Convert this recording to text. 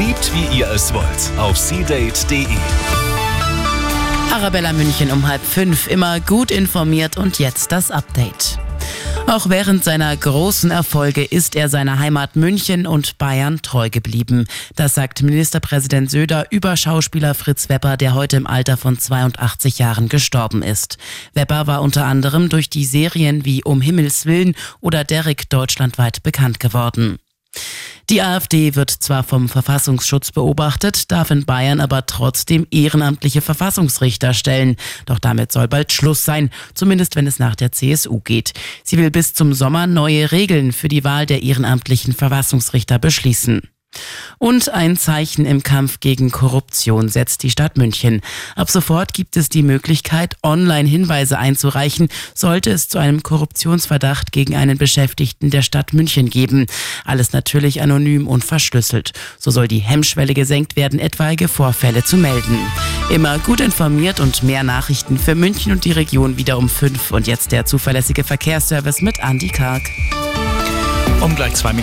Liebt, wie ihr es wollt, auf seadate.de. Arabella München um 4:30, immer gut informiert und jetzt das Update. Auch während seiner großen Erfolge ist er seiner Heimat München und Bayern treu geblieben. Das sagt Ministerpräsident Söder über Schauspieler Fritz Wepper, der heute im Alter von 82 Jahren gestorben ist. Wepper war unter anderem durch die Serien wie Um Himmels Willen oder Derrick deutschlandweit bekannt geworden. Die AfD wird zwar vom Verfassungsschutz beobachtet, darf in Bayern aber trotzdem ehrenamtliche Verfassungsrichter stellen. Doch damit soll bald Schluss sein, zumindest wenn es nach der CSU geht. Sie will bis zum Sommer neue Regeln für die Wahl der ehrenamtlichen Verfassungsrichter beschließen. Und ein Zeichen im Kampf gegen Korruption setzt die Stadt München. Ab sofort gibt es die Möglichkeit, Online-Hinweise einzureichen, sollte es zu einem Korruptionsverdacht gegen einen Beschäftigten der Stadt München geben. Alles natürlich anonym und verschlüsselt. So soll die Hemmschwelle gesenkt werden, etwaige Vorfälle zu melden. Immer gut informiert und mehr Nachrichten für München und die Region wieder um 5. Und jetzt der zuverlässige Verkehrsservice mit Andi Karg. Um gleich 2 Minuten.